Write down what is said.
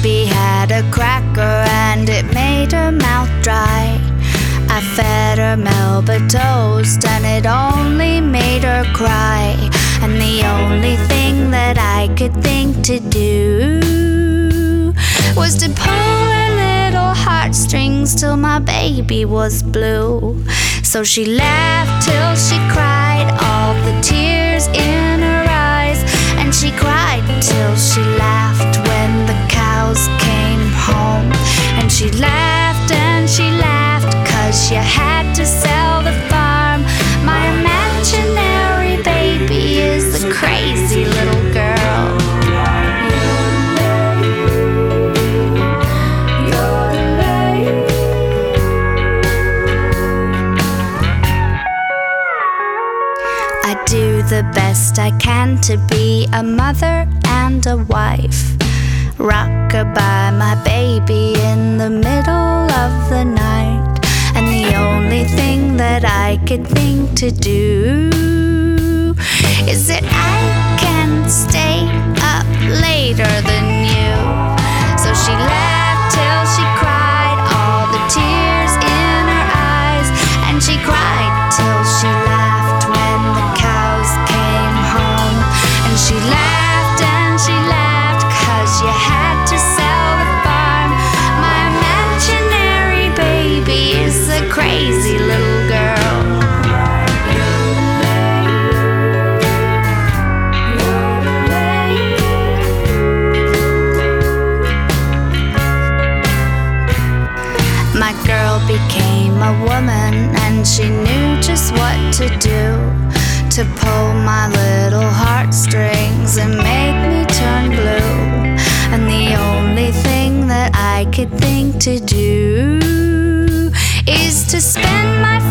baby had a cracker and it made her mouth dry. I fed her Melba toast and it only made her cry. And the only thing that I could think to do was to pull her little heartstrings till my baby was blue. So she laughed till she cried all the tears in her eyes. And she cried till she laughed when the cows came home. And she laughed and she laughed 'cause you had to sell the farm. My imaginary baby is the crazy little girl. I do the best I can to be a mother and a wife. Rock-a-bye my baby in the middle of the night. And the only thing that I could think to do is that I can stay up later than you. So she laughed till she cried all the tears in her eyes. And she cried till she laughed when the cows came home. And she laughed and she laughed 'cause you had to sell the farm. My imaginary baby is a crazy little girl. My girl became a woman and she knew just what to do to pull my little heartstrings and make me turn blue. And the only thing that I could think to do is to spend my